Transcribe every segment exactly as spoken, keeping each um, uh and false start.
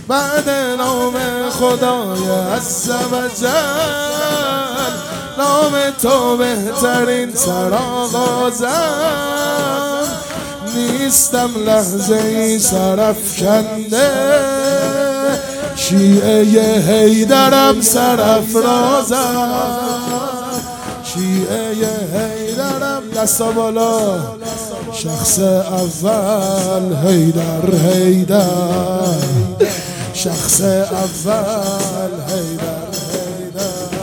بعد نام خدای عز و جل نام تو بهترین سرآغازم نیستم لحظه ای سرافکنده شیعه حیدرم سرافرازم شیعه حیدرم دستا بالا شخص اول حیدر حیدر شخص اول حیدر حیدر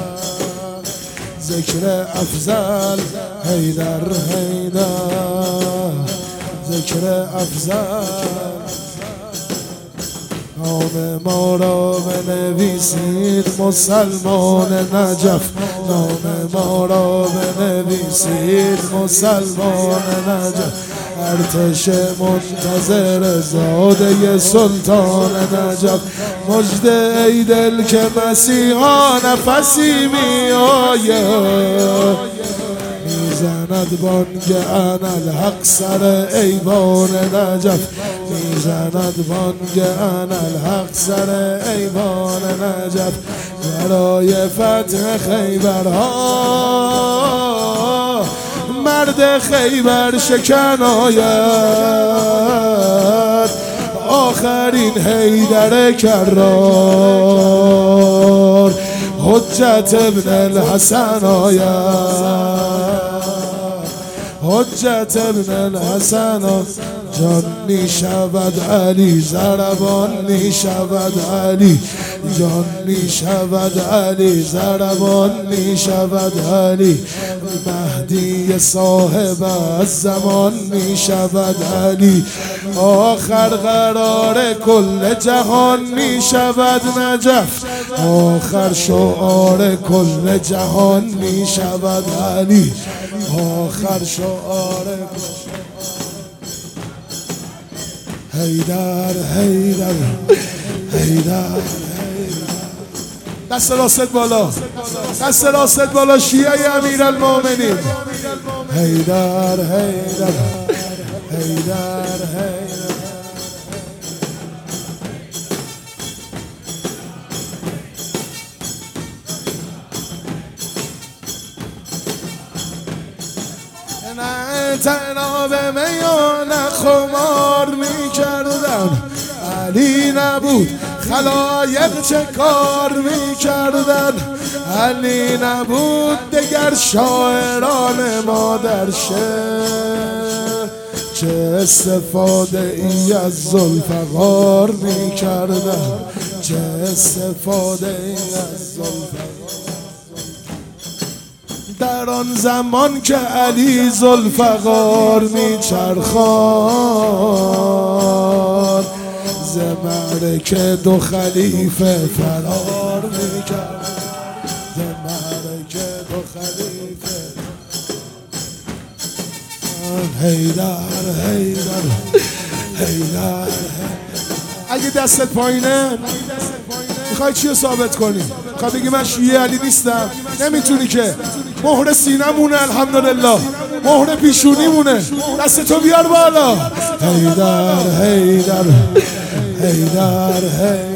ذکر افضل حیدر حیدر ذکر افضل نام ما را بنویسید مسلمان نجف نام ما را بنویسید مسلمان نجف ارتش منتظر زاده سلطان نجف مژده ای دل که مسیحا نفسی می آید میزند بانگ اناالحق سر ایوان نجف میزند بانگ اناالحق سر ایوان نجف برای فتح خیبرها مرد خیبر شکن آید آخرین حیدر کرار حجت ابن الحسن آید حجت ابن الحسن جان می شود علی زربان می شود علی جان می شود علی زربان می شود علی مهدی صاحب از زمان می شود علی آخر قرار کل جهان می شود نجف آخر شعار کل جهان می شود علی آخر شعار حیدر حیدر حیدر دست راست بالا دست راست بالا شیعه امیرالمومنین حیدر حیدر حیدر حیدر نه تنها به میان خمار می کردم علی نبود خلایق چه کار می کردن علی نبود دگر شاعران ما در شعر چه استفاده ای از ذوالفقار می کردن چه استفاده ای از ذوالفقار در آن زمان که علی ذوالفقار می چرخان ز معرکه دو خلیفه فرار می کرد ز معرکه دو خلیفه حیدر حیدر حیدر اگه دستت پایینه میخوای چی رو ثابت کنی؟ میخوای بگی من شیعه علی نیستم؟ نمیتونی که مهر سینه مونه الحمدلله مهر پیشونی مونه دست تو بیار بالا حیدر حیدر حیدر حیدر